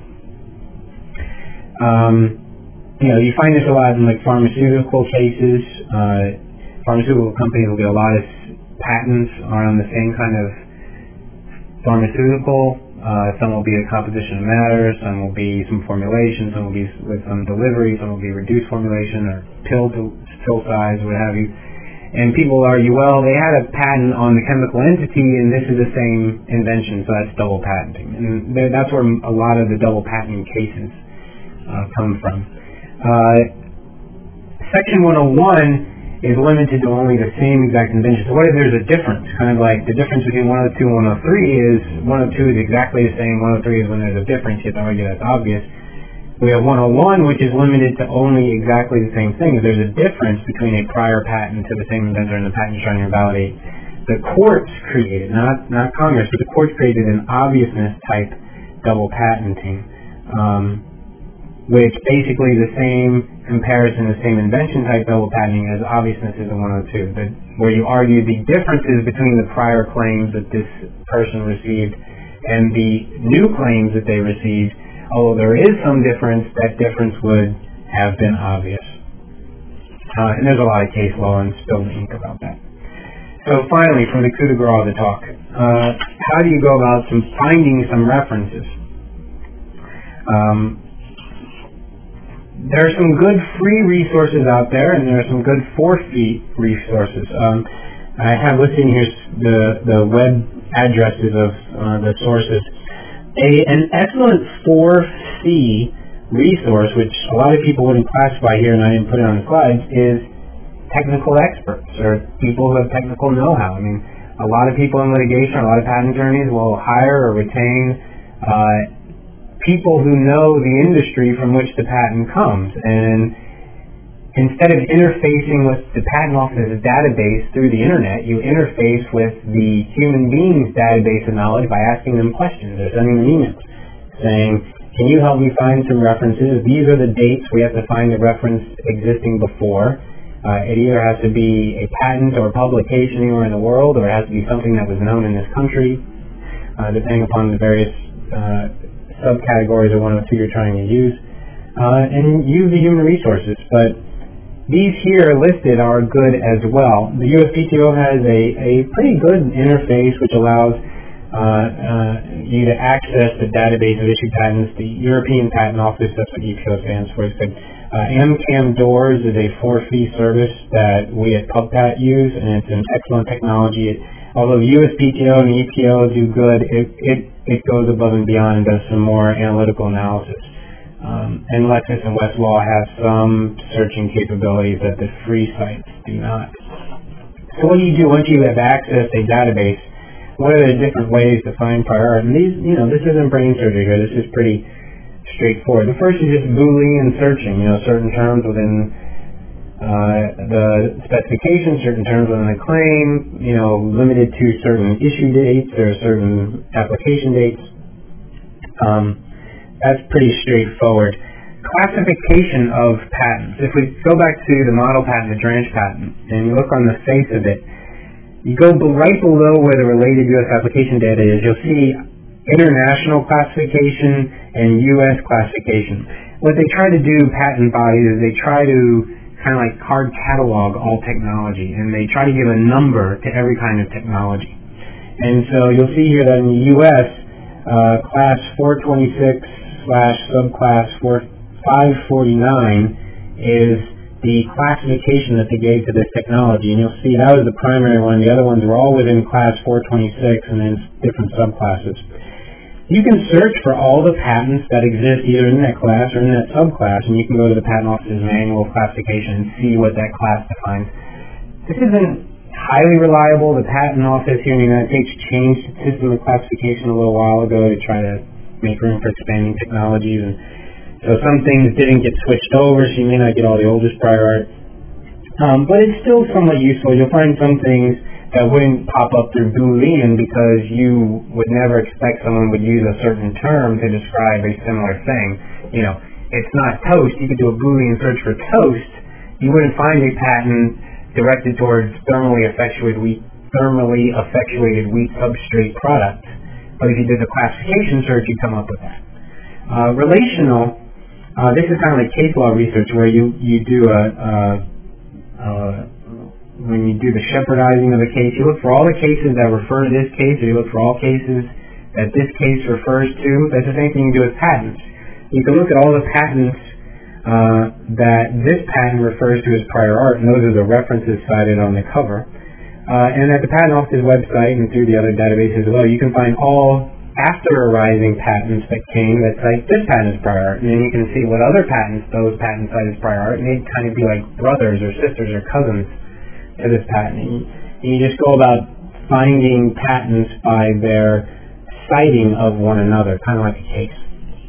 You find this a lot in pharmaceutical cases. Pharmaceutical companies will get a lot of patents on the same kind of pharmaceutical. Some will be a composition of matter, some will be some formulation, some will be with some delivery, some will be reduced formulation or pill size, what have you. And people argue, well, they had a patent on the chemical entity, and this is the same invention, so that's double patenting. And that's where a lot of the double patenting cases come from. Section 101 is limited to only the same exact invention. So what if there's a difference? Kind of like the difference between 102 and 103 is 102 is exactly the same, 103 is when there's a difference. You have to argue that's obvious. We have 101, which is limited to only exactly the same thing. If there's a difference between a prior patent to the same inventor and the patent trying to invalidate, the courts created, not Congress, but the courts created an obviousness type double patenting, which basically the same comparison, the same invention type double patenting as obviousness is in 102, where you argue the differences between the prior claims that this person received and the new claims that they received. Although there is some difference, that difference would have been obvious. And there's a lot of case law and spilled ink about that. So finally, from the coup de grace of the talk, how do you go about finding some references? There are some good free resources out there, and there are some good for-fee resources. I have listed here the web addresses of the sources. An excellent for-fee resource, which a lot of people wouldn't classify here, and I didn't put it on the slides, is technical experts or people who have technical know-how. I mean, a lot of people in litigation, a lot of patent attorneys will hire or retain people who know the industry from which the patent comes, and instead of interfacing with the patent office's database through the internet, you interface with the human being's database of knowledge by asking them questions or sending them emails saying, can you help me find some references? These are the dates we have to find the reference existing before. It either has to be a patent or a publication anywhere in the world, or it has to be something that was known in this country, depending upon the various subcategories of one of the two you're trying to use, and use the human resources. But these here listed are good as well. The USPTO has a pretty good interface which allows you to access the database of issued patents. The European Patent Office, that's what EPO stands for, said MCAM Doors is a for-fee service that we at PubPat use, and it's an excellent technology. Although the USPTO and the EPO do good, it goes above and beyond and does some more analytical analysis. And Lexis and Westlaw have some searching capabilities that the free sites do not. So what do you do once you have accessed a database? What are the different ways to find prior art? And these, this isn't brain surgery here. This is pretty straightforward. The first is just Boolean searching. Certain terms within the specification, certain terms within the claim, limited to certain issue dates or certain application dates. That's pretty straightforward. Classification of patents. If we go back to the model patent, the Dranch patent, and you look on the face of it, you go right below where the related U.S. application data is, you'll see international classification and U.S. classification. What they try to do, patent bodies, is they try to kind of like card catalog all technology, and they try to give a number to every kind of technology. And so you'll see here that in the U.S., class 426/subclass 549 is the classification that they gave to this technology, and you'll see that was the primary one. The other ones were all within class 426 and then different subclasses. You can search for all the patents that exist either in that class or in that subclass, and you can go to the Patent Office's manual of classification and see what that class defines. This isn't highly reliable. The Patent Office here in the United States changed its system of classification a little while ago to try to make room for expanding technologies, and so some things didn't get switched over, so you may not get all the oldest prior art. But it's still somewhat useful. You'll find some things that wouldn't pop up through Boolean because you would never expect someone would use a certain term to describe a similar thing. It's not toast. You could do a Boolean search for toast. You wouldn't find a patent directed towards thermally effectuated wheat substrate product. But if you did the classification search, you'd come up with that. Relational. This is kind of like case law research where you do when you do the shepherdizing of a case, you look for all the cases that refer to this case, or you look for all cases that this case refers to. That's the same thing you do with patents. You can look at all the patents that this patent refers to as prior art, and those are the references cited on the cover. And at the Patent Office's website and through the other databases as well, you can find all after arising patents that came that cite this patent as prior art, and then you can see what other patents those patents cite as prior art, and they'd kind of be like brothers or sisters or cousins to this patent. And you just go about finding patents by their citing of one another, kind of like a case.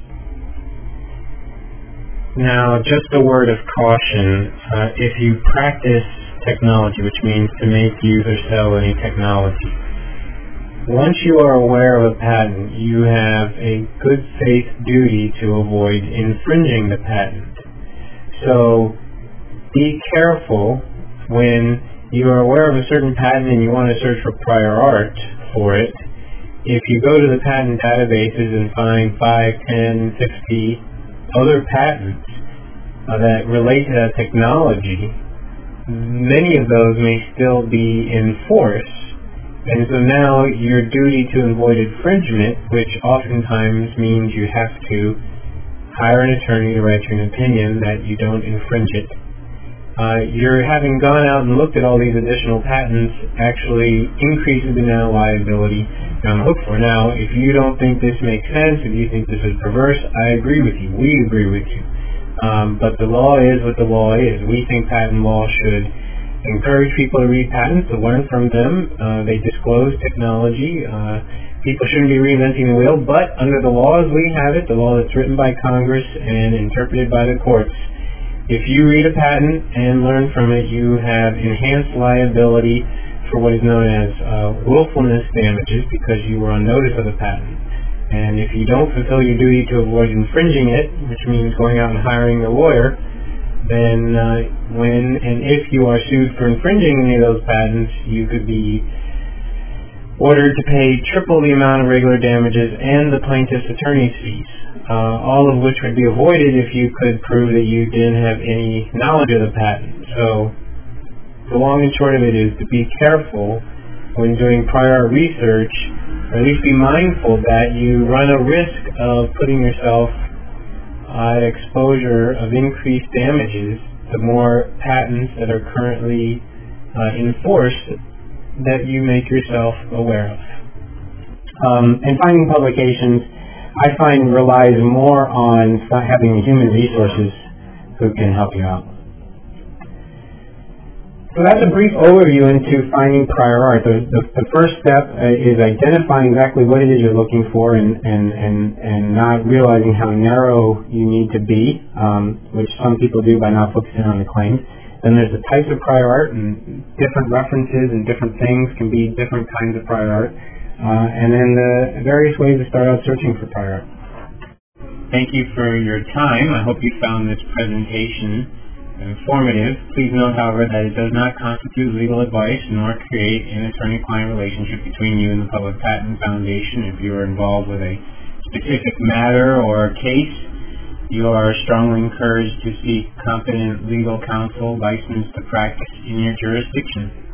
Now, just a word of caution. If you practice technology, which means to make, use, or sell any technology, once you are aware of a patent, you have a good faith duty to avoid infringing the patent. So be careful when you are aware of a certain patent and you want to search for prior art for it. If you go to the patent databases and find 5, 10, 60 other patents that relate to that technology, many of those may still be in force. And so now your duty to avoid infringement, which oftentimes means you have to hire an attorney to write you an opinion that you don't infringe it. Your having gone out and looked at all these additional patents actually increases the amount of liability you're on the hook for. Now, if you don't think this makes sense, if you think this is perverse, I agree with you. We agree with you. But the law is what the law is. We think patent law should encourage people to read patents, to learn from them. They disclose technology. People shouldn't be reinventing the wheel, but under the law as we have it, the law that's written by Congress and interpreted by the courts, if you read a patent and learn from it, you have enhanced liability for what is known as willfulness damages because you were on notice of the patent. And if you don't fulfill your duty to avoid infringing it, which means going out and hiring a lawyer, then when and if you are sued for infringing any of those patents, you could be ordered to pay triple the amount of regular damages and the plaintiff's attorney's fees, all of which would be avoided if you could prove that you didn't have any knowledge of the patent. So the long and short of it is to be careful when doing prior research, or at least be mindful that you run a risk of putting yourself at exposure of increased damages the more patents that are currently in force that you make yourself aware of. And finding publications, I find relies more on having human resources who can help you out. So that's a brief overview into finding prior art. The first step is identifying exactly what it is you're looking for and not realizing how narrow you need to be, which some people do by not focusing on the claims. Then there's the types of prior art, and different references and different things can be different kinds of prior art. And then the various ways to start out searching for prior art. Thank you for your time. I hope you found this presentation informative. Please note, however, that it does not constitute legal advice nor create an attorney-client relationship between you and the Public Patent Foundation. If you are involved with a specific matter or case, you are strongly encouraged to seek competent legal counsel licensed to practice in your jurisdiction.